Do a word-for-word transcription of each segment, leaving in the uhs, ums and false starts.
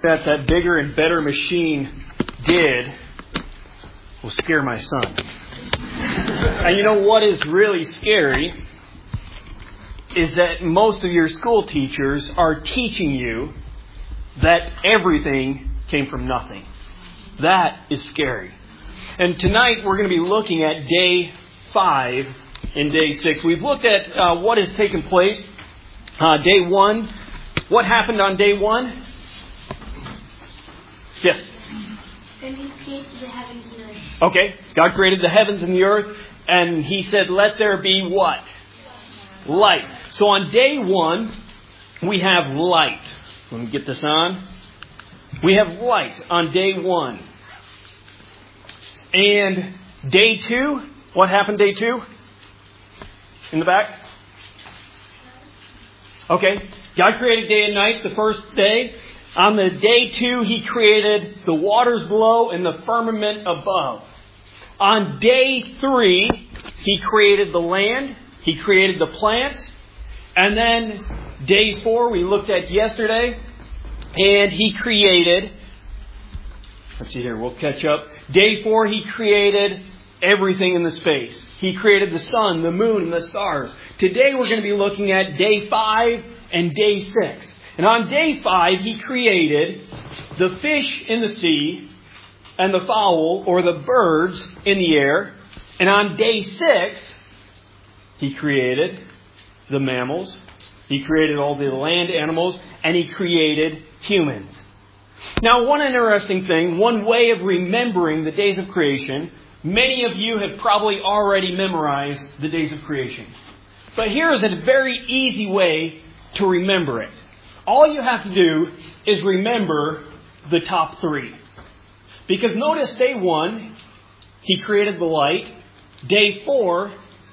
that that bigger and better machine did will scare my son. And you know what is really scary is that most of your school teachers are teaching you that everything came from nothing. That is scary. And tonight we're going to be looking at day five and day six. We've looked at uh, what has taken place. Uh, day one. What happened on day one? Yes. And He created the heavens and earth. Okay. God created the heavens and the earth. And He said, let there be what? Light. So on day one, we have light. Let me get this on. We have light on day one. And day two, what happened day two? In the back? Okay. God created day and night the first day. On the day two, He created the waters below and the firmament above. On day three, He created the land. He created the plants. And then day four, we looked at yesterday. And He created, let's see here, we'll catch up. Day four, He created everything in the space. He created the sun, the moon, and the stars. Today we're going to be looking at day five and day six. And on day five, He created the fish in the sea and the fowl, or the birds in the air. And on day six, He created the mammals. He created all the land animals. And He created humans. Now, one interesting thing, one way of remembering the days of creation, many of you have probably already memorized the days of creation. But here is a very easy way to remember it. All you have to do is remember the top three. Because notice day one, He created the light. Day four,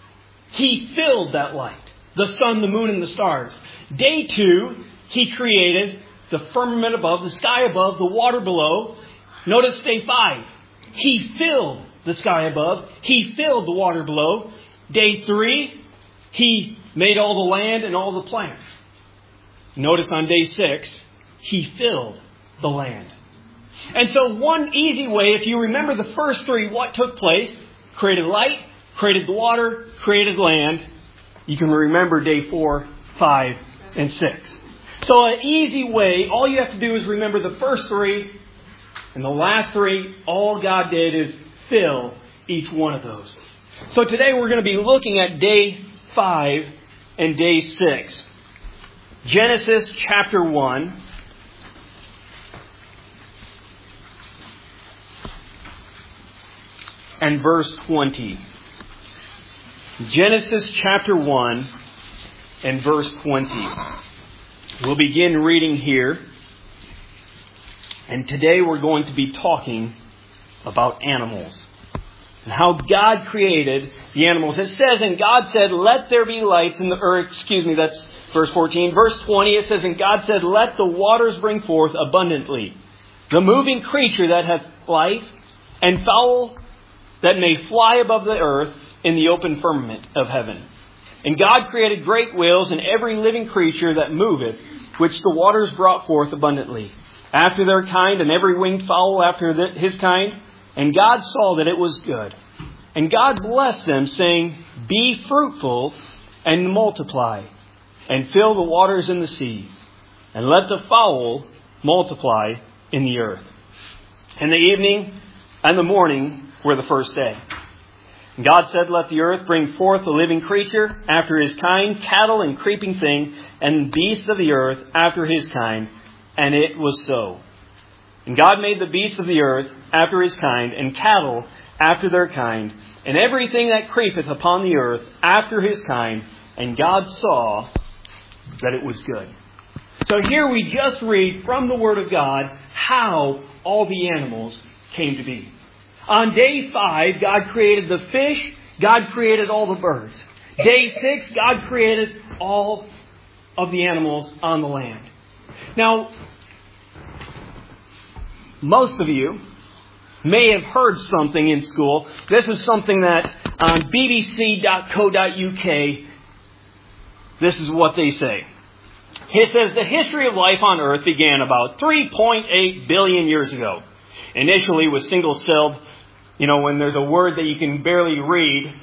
He filled that light. The sun, the moon, and the stars. Day two, He created the firmament above, the sky above, the water below. Notice day five, He filled the sky above. He filled the water below. Day three, He made all the land and all the plants. Notice on day six, He filled the land. And so one easy way, if you remember the first three, what took place? Created light, created the water, created land. You can remember day four, five, and six. So an easy way, all you have to do is remember the first three. And the last three, all God did is fill each one of those. So today we're going to be looking at day five and day six. Genesis chapter one. And verse twenty. Genesis chapter one and verse twenty. We'll begin reading here. And today we're going to be talking about animals. And how God created the animals. It says, and God said, let there be lights in the earth. Excuse me, that's verse fourteen. Verse twenty, it says, and God said, let the waters bring forth abundantly the moving creature that hath life, and fowl that may fly above the earth in the open firmament of heaven. And God created great whales and every living creature that moveth, which the waters brought forth abundantly, after their kind, and every winged fowl after his kind. And God saw that it was good. And God blessed them, saying, be fruitful and multiply, and fill the waters in the seas, and let the fowl multiply in the earth. And the evening and the morning were the first day. And God said, let the earth bring forth a living creature after his kind, cattle and creeping thing, and beasts of the earth after his kind. And it was so. And God made the beasts of the earth after his kind, and cattle after their kind, and everything that creepeth upon the earth after his kind. And God saw that it was good. So here we just read from the Word of God how all the animals came to be. On day five, God created the fish. God created all the birds. Day six, God created all of the animals on the land. Now, most of you may have heard something in school. This is something that on b b c dot co dot u k, this is what they say. It says the history of life on Earth began about three point eight billion years ago. Initially with single-celled, you know, when there's a word that you can barely read,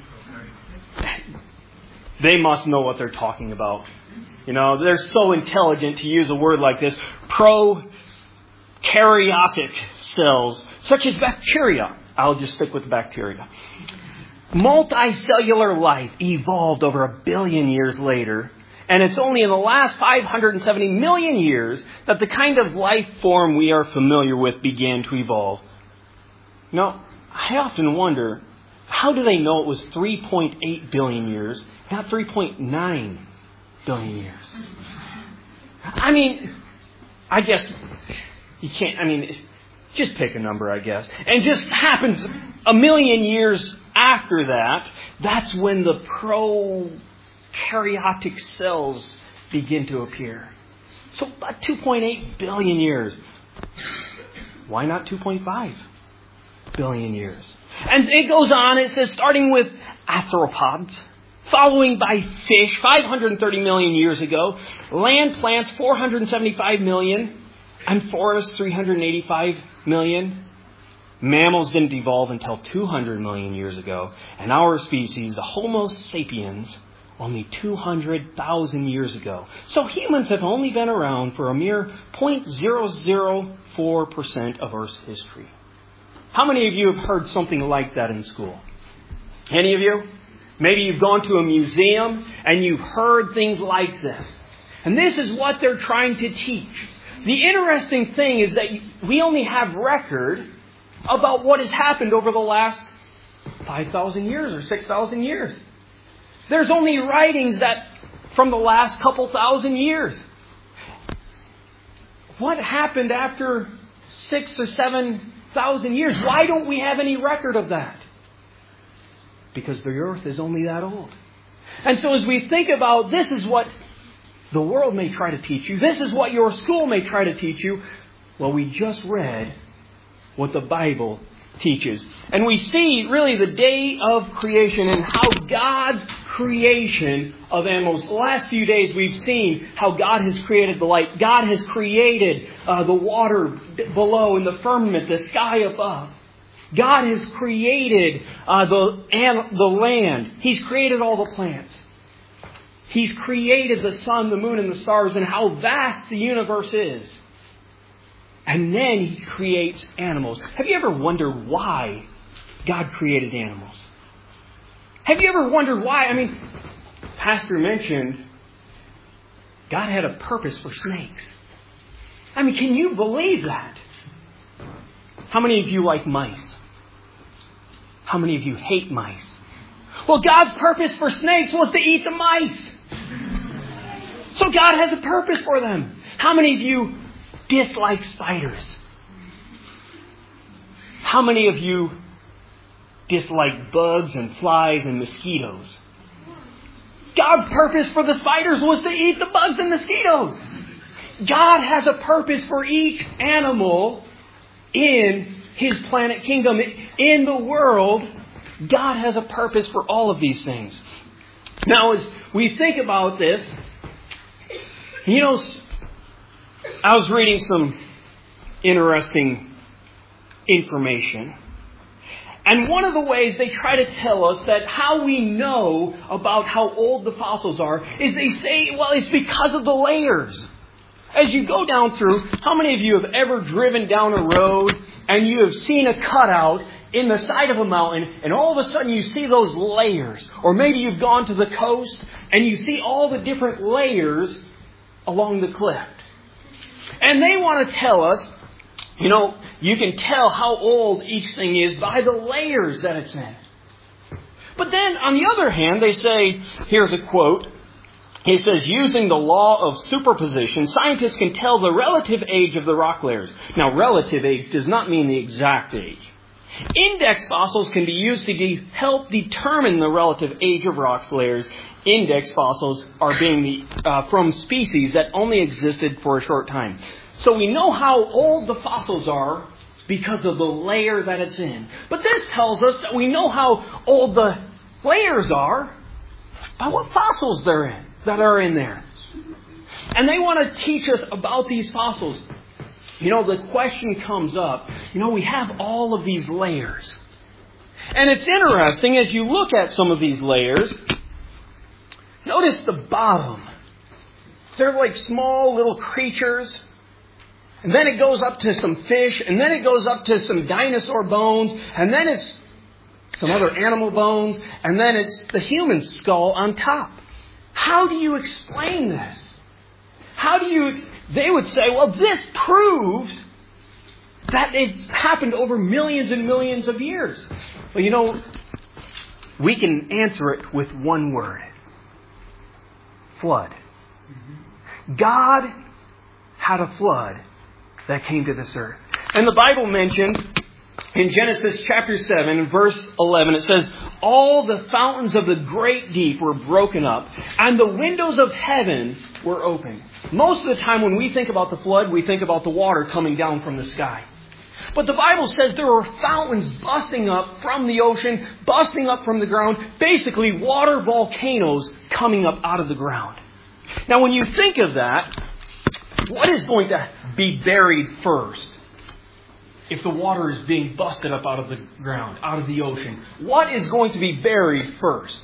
they must know what they're talking about. You know, they're so intelligent to use a word like this. Prokaryotic cells, such as bacteria. I'll just stick with bacteria. Multicellular life evolved over a billion years later. And it's only in the last five hundred seventy million years that the kind of life form we are familiar with began to evolve. Now, I often wonder, how do they know it was three point eight billion years, not three point nine billion years? I mean, I guess you can't, I mean, just pick a number, I guess. And just happens a million years after that, that's when the prokaryotic cells begin to appear. So about two point eight billion years. Why not two point five billion years? And it goes on, it says, starting with arthropods, following by fish five hundred thirty million years ago, land plants four hundred seventy-five million, and forests three hundred eighty-five million. Mammals didn't evolve until two hundred million years ago, and our species, the Homo sapiens, only two hundred thousand years ago. So humans have only been around for a mere zero point zero zero four percent of Earth's history. How many of you have heard something like that in school? Any of you? Maybe you've gone to a museum and you've heard things like this. And this is what they're trying to teach. The interesting thing is that we only have record about what has happened over the last five thousand years or six thousand years. There's only writings that from the last couple thousand years. What happened after six or seven thousand years? Why don't we have any record of that? Because the earth is only that old. And so as we think about this is what the world may try to teach you, this is what your school may try to teach you, well, we just read what the Bible teaches. And we see really the day of creation and how God's creation of animals. The last few days we've seen how God has created the light. God has created uh, the water below and the firmament, the sky above. God has created uh, the, and the land. He's created all the plants. He's created the sun, the moon, and the stars, and how vast the universe is. And then He creates animals. Have you ever wondered why God created animals? Have you ever wondered why? I mean, Pastor mentioned God had a purpose for snakes. I mean, can you believe that? How many of you like mice? How many of you hate mice? Well, God's purpose for snakes was to eat the mice. So God has a purpose for them. How many of you dislike spiders? How many of you dislike bugs and flies and mosquitoes? God's purpose for the spiders was to eat the bugs and mosquitoes. God has a purpose for each animal in His planet kingdom. In the world, God has a purpose for all of these things. Now, as we think about this, you know, I was reading some interesting information. And one of the ways they try to tell us that how we know about how old the fossils are is they say, well, it's because of the layers. As you go down through, how many of you have ever driven down a road and you have seen a cutout in the side of a mountain and all of a sudden you see those layers? Or maybe you've gone to the coast and you see all the different layers along the cliff. And they want to tell us, you know, you can tell how old each thing is by the layers that it's in. But then, on the other hand, they say, here's a quote. It says, using the law of superposition, scientists can tell the relative age of the rock layers. Now, relative age does not mean the exact age. Index fossils can be used to de- help determine the relative age of rock layers. Index fossils are being the, uh, from species that only existed for a short time. So we know how old the fossils are because of the layer that it's in. But this tells us that we know how old the layers are by what fossils they're in, that are in there. And they want to teach us about these fossils. You know, the question comes up, you know, we have all of these layers. And it's interesting as you look at some of these layers, notice the bottom. They're like small little creatures. And then it goes up to some fish. And then it goes up to some dinosaur bones. And then it's some other animal bones. And then it's the human skull on top. How do you explain this? How do you... They would say, well, this proves that it happened over millions and millions of years. Well, you know, we can answer it with one word. Flood. God had a flood that came to this earth. And the Bible mentions in Genesis chapter seven, verse eleven, it says, all the fountains of the great deep were broken up, and the windows of heaven were open. Most of the time when we think about the flood, we think about the water coming down from the sky. But the Bible says there were fountains busting up from the ocean, busting up from the ground, basically water volcanoes coming up out of the ground. Now when you think of that, what is going to be buried first? If the water is being busted up out of the ground, out of the ocean, what is going to be buried first?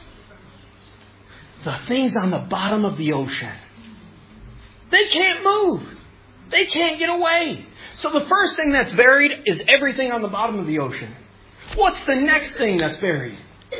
The things on the bottom of the ocean. They can't move. They can't get away. So the first thing that's buried is everything on the bottom of the ocean. What's the next thing that's buried?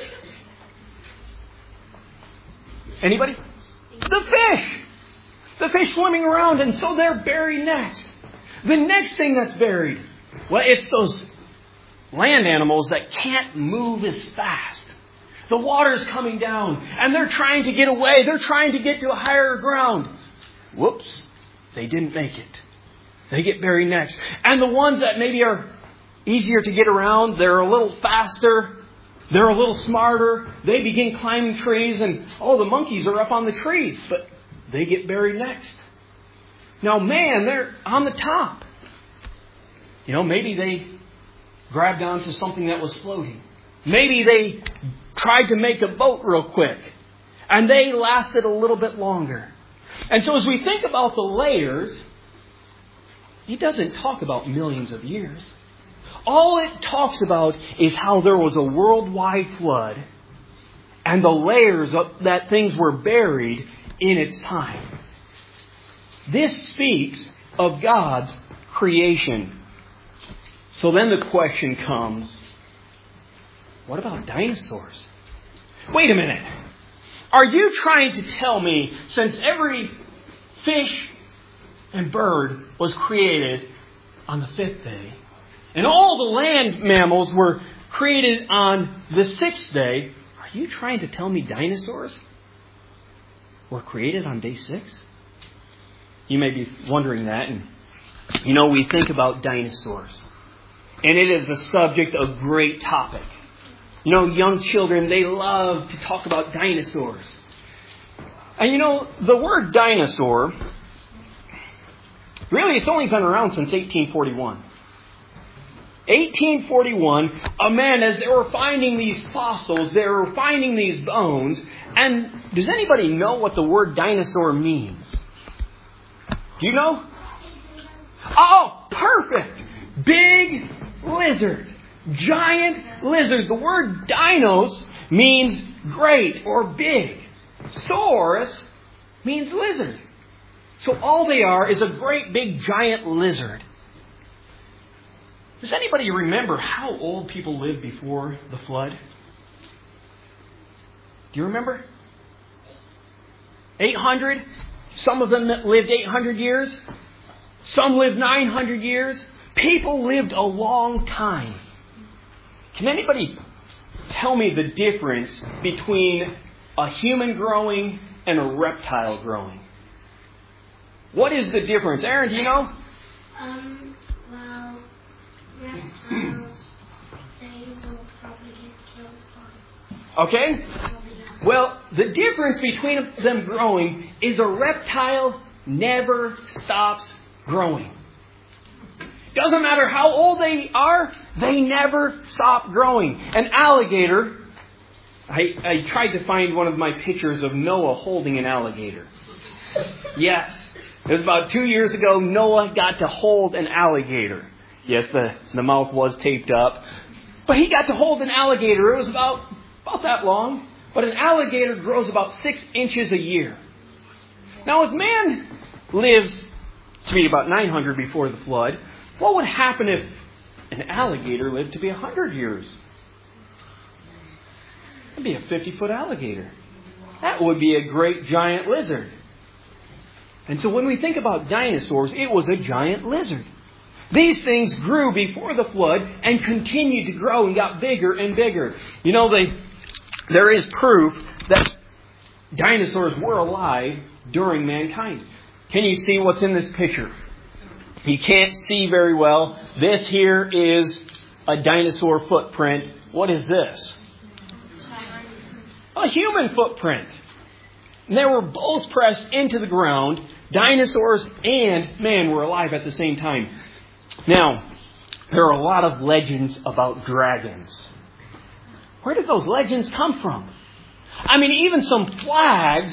Anybody? The fish. The fish swimming around, and so they're buried next. The next thing that's buried, well, it's those land animals that can't move as fast. The water's coming down, and they're trying to get away. They're trying to get to a higher ground. Whoops, they didn't make it. They get buried next. And the ones that maybe are easier to get around, they're a little faster, they're a little smarter. They begin climbing trees, and oh, the monkeys are up on the trees, but they get buried next. Now, man, they're on the top. You know, maybe they grabbed onto something that was floating. Maybe they tried to make a boat real quick, and they lasted a little bit longer. And so as we think about the layers, it doesn't talk about millions of years. All it talks about is how there was a worldwide flood and the layers of, that things were buried in its time. This speaks of God's creation. So then the question comes, what about dinosaurs? Wait a minute. Are you trying to tell me, since every fish and bird was created on the fifth day, and all the land mammals were created on the sixth day, are you trying to tell me dinosaurs were created on day six? You may be wondering that. And, you know, we think about dinosaurs. And it is a subject of great topic. You know, young children, they love to talk about dinosaurs. And you know, the word dinosaur, really it's only been around since eighteen forty-one. eighteen forty-one, a man, as they were finding these fossils, they were finding these bones. And does anybody know what the word dinosaur means? Do you know? Oh, perfect! Big lizard. Giant lizard. The word dinos means great or big. Saurus means lizard. So all they are is a great big giant lizard. Does anybody remember how old people lived before the flood? Do you remember? eight hundred? Some of them lived eight hundred years. Some lived nine hundred years. People lived a long time. Can anybody tell me the difference between a human growing and a reptile growing? What is the difference? Aaron, do you know? Um, well, reptiles, they will probably get killed by... Okay. Well, the difference between them growing is a reptile never stops growing. Doesn't matter how old they are, they never stop growing. An alligator, I, I tried to find one of my pictures of Noah holding an alligator. Yes. It was about two years ago, Noah got to hold an alligator. Yes, the, the mouth was taped up. But he got to hold an alligator. It was about, about that long. But an alligator grows about six inches a year. Now, if man lives to be about nine hundred before the flood, what would happen if an alligator lived to be one hundred years? That'd be a fifty-foot alligator. That would be a great giant lizard. And so when we think about dinosaurs, it was a giant lizard. These things grew before the flood and continued to grow and got bigger and bigger. You know, they, there is proof that dinosaurs were alive during mankind. Can you see what's in this picture? You can't see very well. This here is a dinosaur footprint. What is this? A human footprint. And they were both pressed into the ground. Dinosaurs and man were alive at the same time. Now, there are a lot of legends about dragons. Where did those legends come from? I mean, even some flags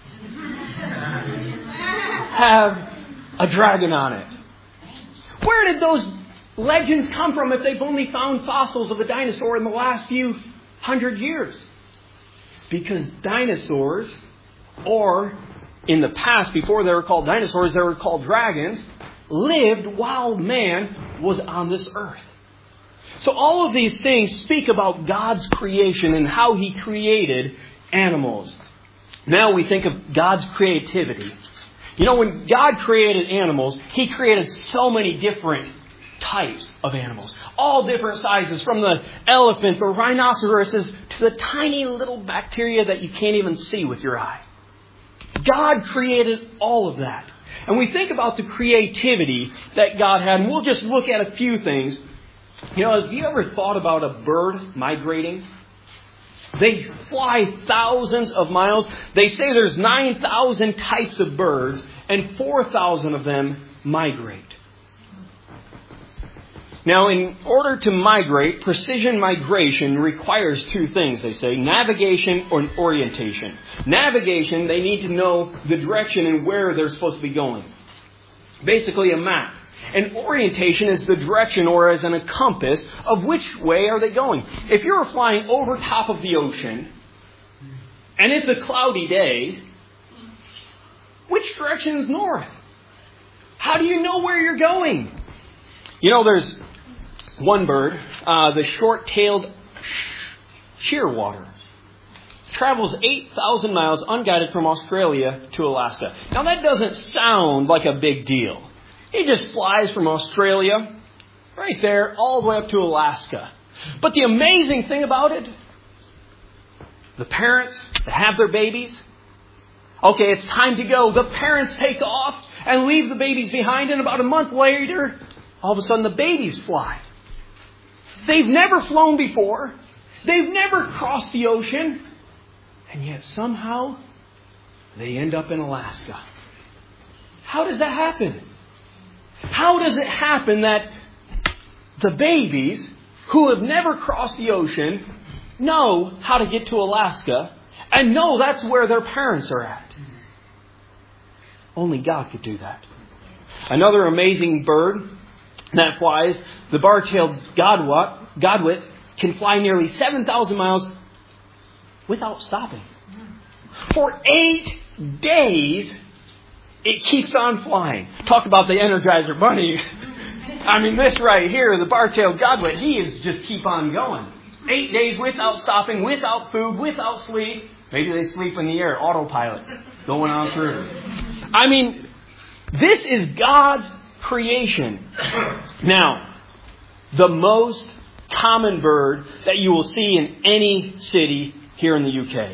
have a dragon on it. Where did those legends come from if they've only found fossils of a dinosaur in the last few hundred years? Because dinosaurs, or in the past, before they were called dinosaurs, they were called dragons, lived while man was on this earth. So all of these things speak about God's creation and how He created animals. Now we think of God's creativity. You know, when God created animals, He created so many different types of animals. All different sizes, from the elephant, the rhinoceroses, to the tiny little bacteria that you can't even see with your eye. God created all of that. And we think about the creativity that God had, and we'll just look at a few things. You know, have you ever thought about a bird migrating? They fly thousands of miles. They say there's nine thousand types of birds, and four thousand of them migrate. Now, in order to migrate, precision migration requires two things, they say: navigation or orientation. Navigation, they need to know the direction and where they're supposed to be going. Basically a map. And orientation is the direction, or as in a compass, of which way are they going. If you're flying over top of the ocean, and it's a cloudy day, which direction is north? How do you know where you're going? You know, there's one bird, uh, the short-tailed shearwater, travels eight thousand miles unguided from Australia to Alaska. Now, that doesn't sound like a big deal. He just flies from Australia, right there, all the way up to Alaska. But the amazing thing about it, the parents that have their babies, okay, it's time to go. The parents take off and leave the babies behind, and about a month later, all of a sudden the babies fly. They've never flown before. They've never crossed the ocean. And yet somehow they end up in Alaska. How does that happen? How does it happen that the babies who have never crossed the ocean know how to get to Alaska and know that's where their parents are at? Only God could do that. Another amazing bird that flies, the bar-tailed godwit, godwit, can fly nearly seven thousand miles without stopping. For eight days, it keeps on flying. Talk about the Energizer Bunny. I mean, this right here, the bar-tailed godwit, he is just keep on going. Eight days without stopping, without food, without sleep. Maybe they sleep in the air, autopilot, going on through. I mean, this is God's creation. Now, the most common bird that you will see in any city here in the U K.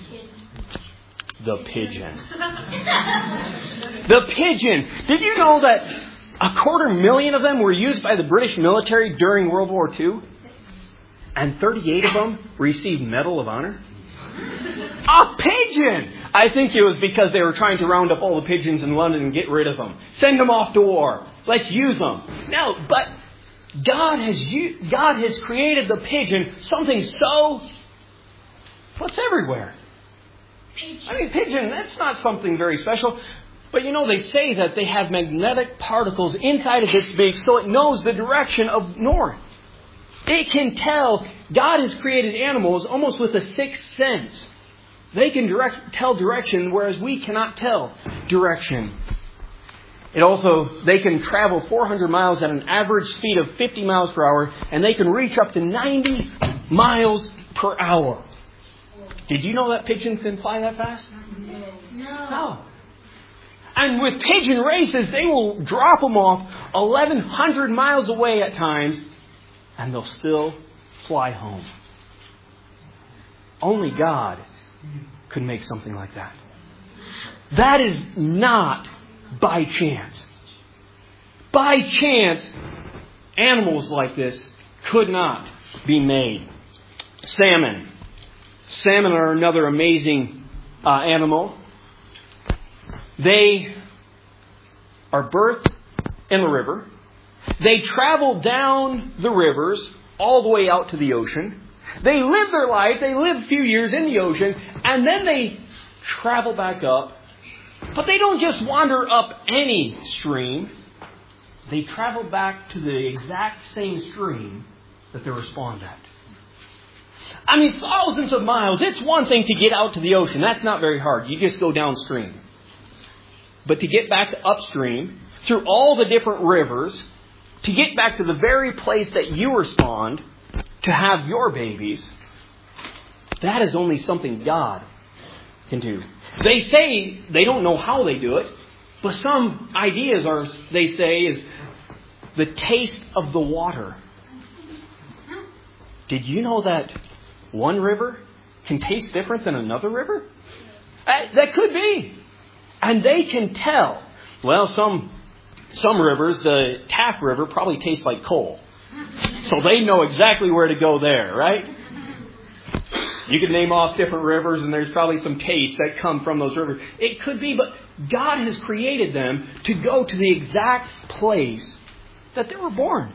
The pigeon. The pigeon. Did you know that a quarter million of them were used by the British military during World War Two? And thirty-eight of them received Medal of Honor? A pigeon! I think it was because they were trying to round up all the pigeons in London and get rid of them. Send them off to war. Let's use them. Now, but God has God has created the pigeon, something so... What's everywhere? Pigeon. I mean, pigeon, that's not something very special. But you know, they say that they have magnetic particles inside of its beak so it knows the direction of north. It can tell. God has created animals almost with a sixth sense. They can direct, tell direction, whereas we cannot tell direction. It also, they can travel four hundred miles at an average speed of fifty miles per hour, and they can reach up to ninety miles per hour. Did you know that pigeons can fly that fast? No. No. And with pigeon races, they will drop them off eleven hundred miles away at times, and they'll still fly home. Only God could make something like that. That is not by chance. By chance, animals like this could not be made. Salmon. Salmon are another amazing uh, animal. They are birthed in the river. They travel down the rivers all the way out to the ocean. They live their life. They live a few years in the ocean. And then they travel back up. But they don't just wander up any stream. They travel back to the exact same stream that they were spawned at. I mean, thousands of miles. It's one thing to get out to the ocean. That's not very hard. You just go downstream. But to get back upstream, through all the different rivers, to get back to the very place that you were spawned, to have your babies, that is only something God can do. They say they don't know how they do it, but some ideas are, they say, is the taste of the water. Did you know that one river can taste different than another river? That, that could be. And they can tell. Well, some some rivers, the Taft River, probably tastes like coal. So they know exactly where to go there, right? You could name off different rivers, and there's probably some tastes that come from those rivers. It could be, but God has created them to go to the exact place that they were born.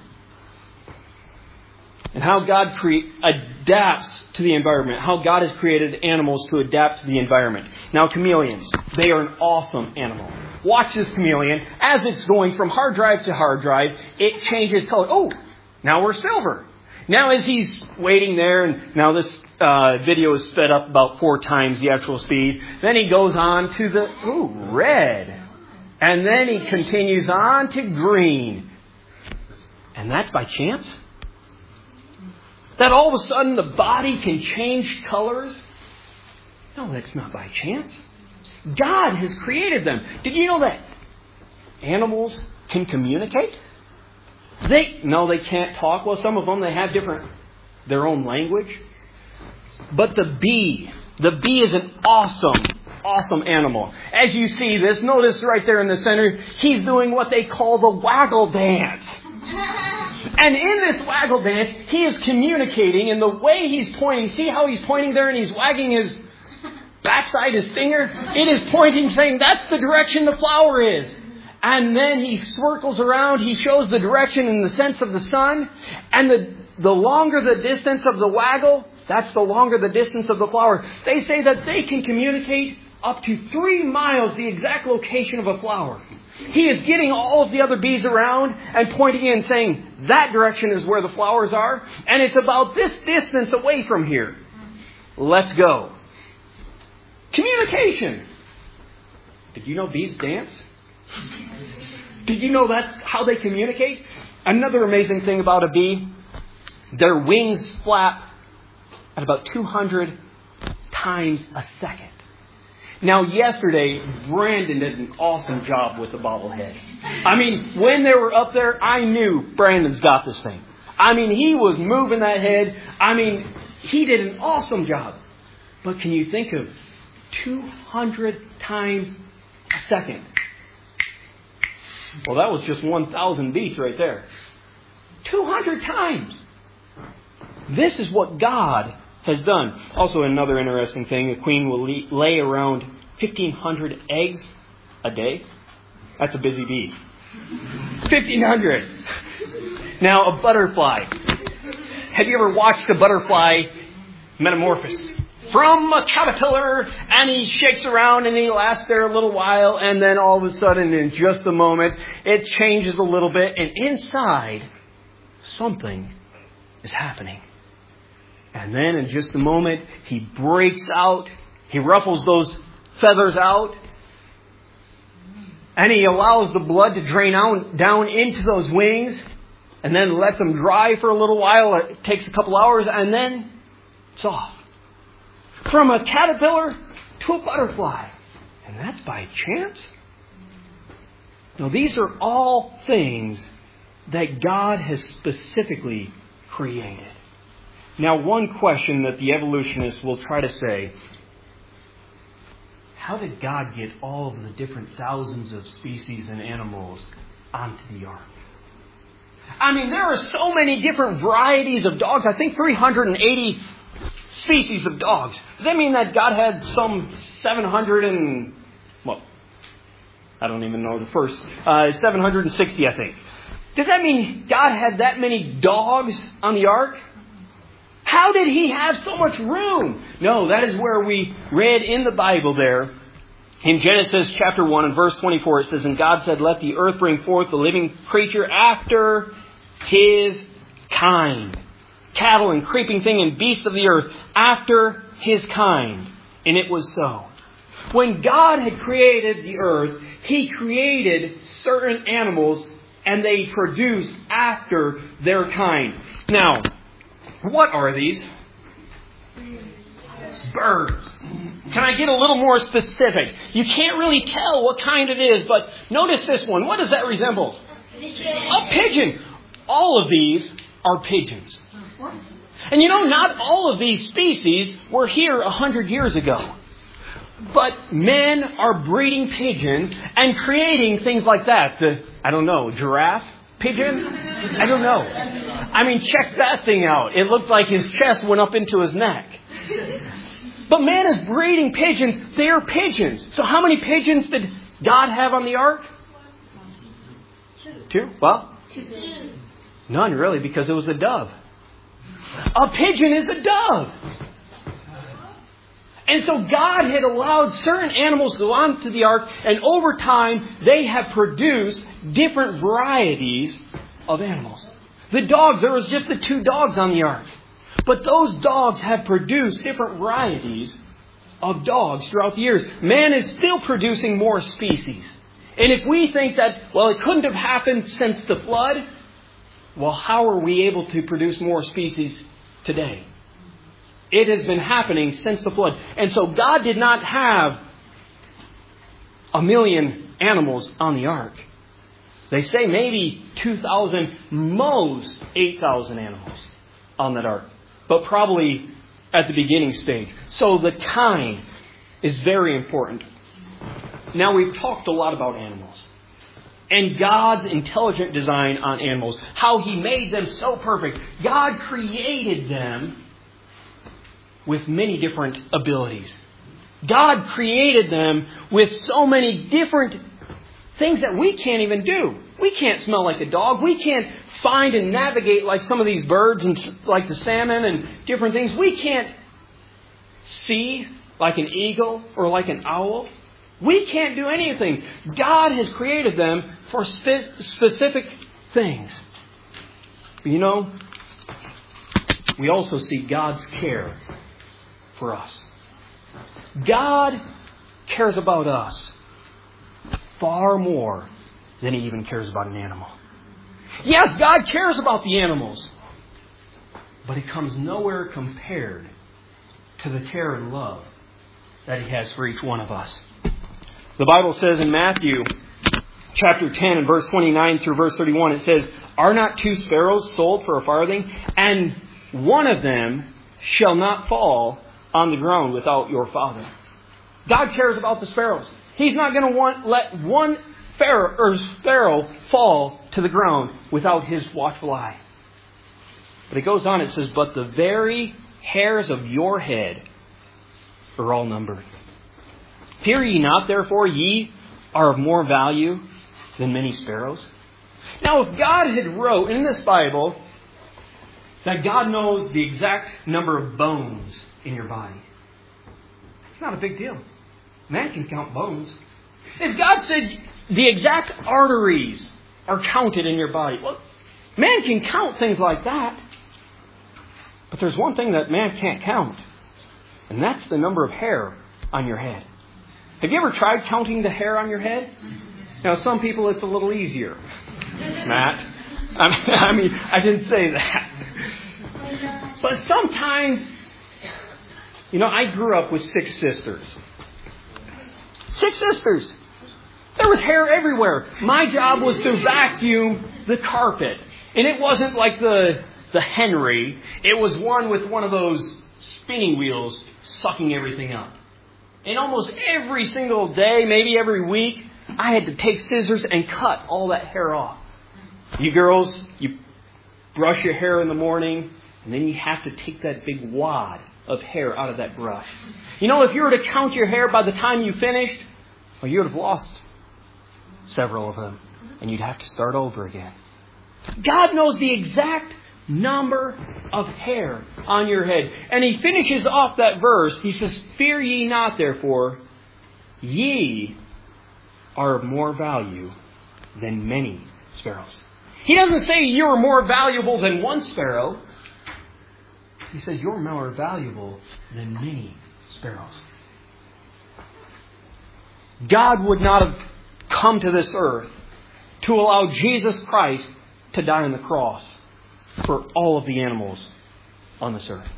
And how God cre- adapts to the environment. How God has created animals to adapt to the environment. Now, chameleons. They are an awesome animal. Watch this chameleon. As it's going from hard drive to hard drive, it changes color. Oh, now we're silver. Now as he's waiting there, and now this uh, video is sped up about four times the actual speed. Then he goes on to the, ooh, red. And then he continues on to green. And that's by chance? That all of a sudden the body can change colors? No, that's not by chance. God has created them. Did you know that animals can communicate? They no, they can't talk. Well, some of them, they have different, their own language. But the bee, the bee is an awesome, awesome animal. As you see this, notice right there in the center, he's doing what they call the waggle dance. And in this waggle dance, he is communicating, and the way he's pointing, see how he's pointing there and he's wagging his backside, his finger? It is pointing, saying that's the direction the flower is. And then he circles around, he shows the direction in the sense of the sun. And the, the longer the distance of the waggle, that's the longer the distance of the flower. They say that they can communicate up to three miles the exact location of a flower. He is getting all of the other bees around and pointing in, saying that direction is where the flowers are. And it's about this distance away from here. Let's go. Communication. Did you know bees dance? Did you know that's how they communicate? Another amazing thing about a bee, their wings flap at about two hundred times a second. Now, yesterday, Brandon did an awesome job with the bobblehead. I mean, when they were up there, I knew Brandon's got this thing. I mean, he was moving that head. I mean, he did an awesome job. But can you think of two hundred times a second? Well, that was just one thousand beats right there. two hundred times. This is what God has done. Also, another interesting thing, a queen will lay around fifteen hundred eggs a day. That's a busy bee. fifteen hundred. Now, a butterfly. Have you ever watched a butterfly metamorphose? from a caterpillar, and he shakes around and he lasts there a little while, and then all of a sudden, in just a moment, it changes a little bit, and inside, something is happening. And then in just a moment, he breaks out, he ruffles those feathers out, and he allows the blood to drain out, down into those wings, and then let them dry for a little while. It takes a couple hours, and then it's off. From a caterpillar to a butterfly. And that's by chance? No, these are all things that God has specifically created. Now, one question that the evolutionists will try to say, how did God get all of the different thousands of species and animals onto the ark? I mean, there are so many different varieties of dogs. I think three hundred eighty species of dogs. Does that mean that God had some seven hundred and, well, I don't even know the first, uh, seven hundred sixty, I think. Does that mean God had that many dogs on the ark? How did He have so much room? No, that is where we read in the Bible there. In Genesis chapter one and verse twenty-four, it says, "And God said, let the earth bring forth the living creature after his kind. Cattle and creeping thing and beasts of the earth after his kind." And it was so. When God had created the earth, He created certain animals and they produced after their kind. Now, what are these? Birds. Can I get a little more specific? You can't really tell what kind it is, but notice this one. What does that resemble? Pigeon. A pigeon. All of these are pigeons. And you know, not all of these species were here a hundred years ago. But men are breeding pigeons and creating things like that. The, I don't know, giraffe? Pigeon? I don't know. I mean, check that thing out. It looked like his chest went up into his neck. But man is breeding pigeons. They are pigeons. So how many pigeons did God have on the ark? Two. Well, none really, because it was a dove. A pigeon is a dove. And so God had allowed certain animals to go onto the ark, and over time they have produced different varieties of animals. The dogs, there was just the two dogs on the ark. But those dogs have produced different varieties of dogs throughout the years. Man is still producing more species. And if we think that, well, it couldn't have happened since the flood, well, how are we able to produce more species today? It has been happening since the flood. And so God did not have a million animals on the ark. They say maybe two thousand, most eight thousand animals on that ark. But probably at the beginning stage. So the kind is very important. Now, we've talked a lot about animals. And God's intelligent design on animals. How He made them so perfect. God created them with many different abilities. God created them with so many different things that we can't even do. We can't smell like a dog. We can't find and navigate like some of these birds and like the salmon and different things. We can't see like an eagle or like an owl. We can't do any of the things. God has created them for spe- specific things. But you know, we also see God's care for us. God cares about us far more than He even cares about an animal. Yes, God cares about the animals, but it comes nowhere compared to the care and love that He has for each one of us. The Bible says in Matthew chapter ten and verse twenty-nine through verse thirty-one, it says, "Are not two sparrows sold for a farthing? And one of them shall not fall on the ground without your Father." God cares about the sparrows. He's not going to want let one sparrow, or sparrow fall to the ground without His watchful eye. But it goes on, it says, "But the very hairs of your head are all numbered. Fear ye not, therefore, ye are of more value than many sparrows." Now, if God had wrote in this Bible that God knows the exact number of bones in your body, not a big deal. Man can count bones. If God said the exact arteries are counted in your body, well, man can count things like that. But there's one thing that man can't count, and that's the number of hair on your head. Have you ever tried counting the hair on your head? Now, some people it's a little easier. Matt, I mean, I didn't say that. But sometimes, you know, I grew up with six sisters. Six sisters. There was hair everywhere. My job was to vacuum the carpet. And it wasn't like the the Henry. It was one with one of those spinning wheels sucking everything up. And almost every single day, maybe every week, I had to take scissors and cut all that hair off. You girls, you brush your hair in the morning, and then you have to take that big wad of hair out of that brush. You know, if you were to count your hair by the time you finished, well, you would have lost several of them, and you'd have to start over again. God knows the exact number of hair on your head. And He finishes off that verse. He says, "Fear ye not, therefore, ye are of more value than many sparrows." He doesn't say you're more valuable than one sparrow. He says you're more valuable than many sparrows. God would not have come to this earth to allow Jesus Christ to die on the cross for all of the animals on this earth.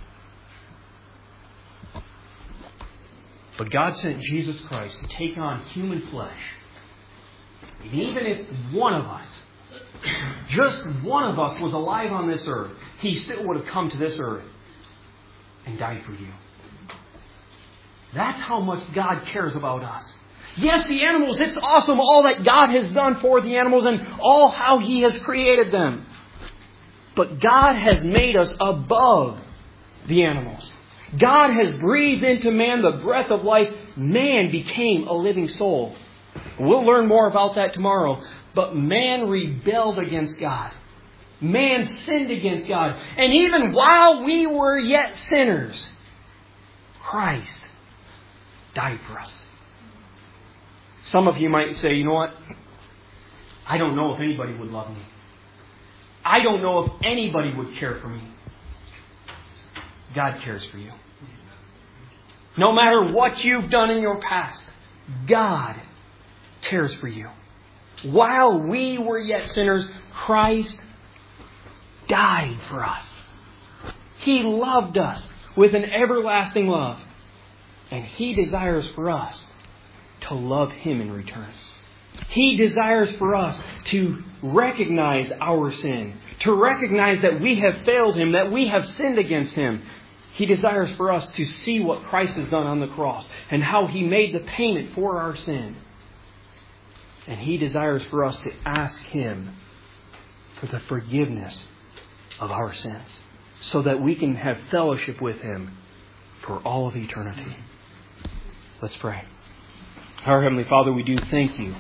But God sent Jesus Christ to take on human flesh. And even if one of us, just one of us was alive on this earth, He still would have come to this earth and died for you. That's how much God cares about us. Yes, the animals, it's awesome all that God has done for the animals and all how He has created them. But God has made us above the animals. God has breathed into man the breath of life. Man became a living soul. We'll learn more about that tomorrow. But man rebelled against God. Man sinned against God. And even while we were yet sinners, Christ died for us. Some of you might say, you know what? I don't know if anybody would love me. I don't know if anybody would care for me. God cares for you. No matter what you've done in your past, God cares for you. While we were yet sinners, Christ died for us. He loved us with an everlasting love. And He desires for us to love Him in return. He desires for us to recognize our sin, to recognize that we have failed Him, that we have sinned against Him. He desires for us to see what Christ has done on the cross and how He made the payment for our sin. And He desires for us to ask Him for the forgiveness of our sins so that we can have fellowship with Him for all of eternity. Let's pray. Our Heavenly Father, we do thank You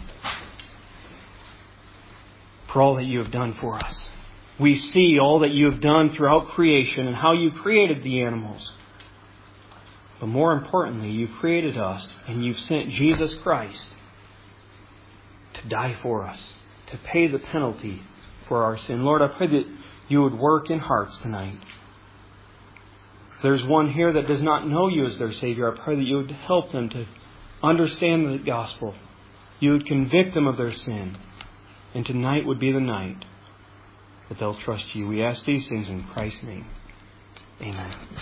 for all that You have done for us. We see all that You have done throughout creation and how You created the animals. But more importantly, You've created us and You've sent Jesus Christ to die for us, to pay the penalty for our sin. Lord, I pray that You would work in hearts tonight. If there's one here that does not know You as their Savior, I pray that You would help them to understand the gospel. You would convict them of their sin. And tonight would be the night that they'll trust You. We ask these things in Christ's name. Amen.